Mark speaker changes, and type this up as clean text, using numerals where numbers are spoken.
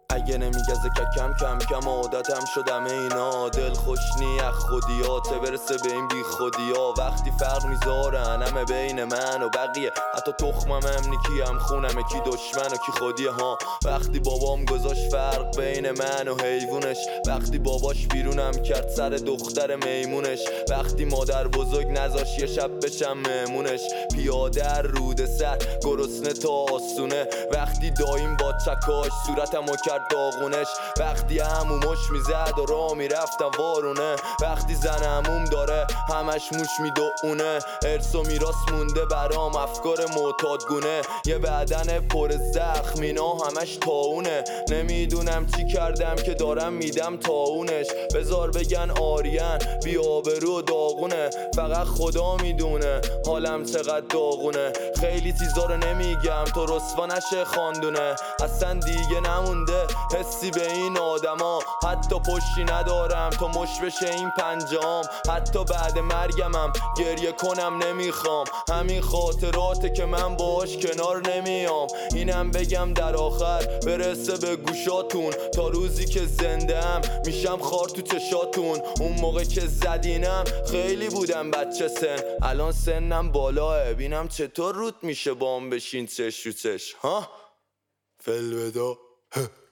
Speaker 1: اگه نمیگزه که کم کم عادتم شدم اینا. دل خوش نیخ خودیاته برسه به این بی خودیا. وقتی فرق میذارن همه بین من و بقیه، حتی تخمم هم نیکی هم خونمه، کی دشمن و کی خودیه ها. وقتی بابام گذاشت فرق بین من و حیوونش، وقتی باباش بیرونم کرد سر دختر میمونش، وقتی مادر بزرگ نذاش یه شب بشم مهمونش، پیاده رود سر گرسنه تا آسونه، وقتی دایم با چکاش صورتمو کرد داغونش، وقتی عمومش میزد و راه میرفتم وارونه، وقتی زن عموم داره همش موش میدونه، ارث و میراث مونده برام افکار معتادگونه، یه بدن پر زخم اینا همش طاعونه، نمیدونم چی کردم که دارم میدم طاعونش، بذار بگن آریان بی آبرو و داغونه، فقط خدا میدونه حالم چقدر داغونه، خیلی چیزا رو نمیگم تو رسوا نشه خواندونه، اصلا دیگه نمونده حسی به این آدما، حتی پشتی ندارم تا مش بشه این پنجام، حتی بعد مرگمم گریه کنم نمیخوام، همین خاطراته که من باهاش کنار نمیام، اینم بگم در آخر برسه به گوشاتون، تا روزی که زنده ام میشم خار تو چشاتون، اون موقع که زدینم خیلی بودم بچه سن، الان سنم بالاه، بینم چطور رود میشه بام بشین چش رو چش ها. فالوداع.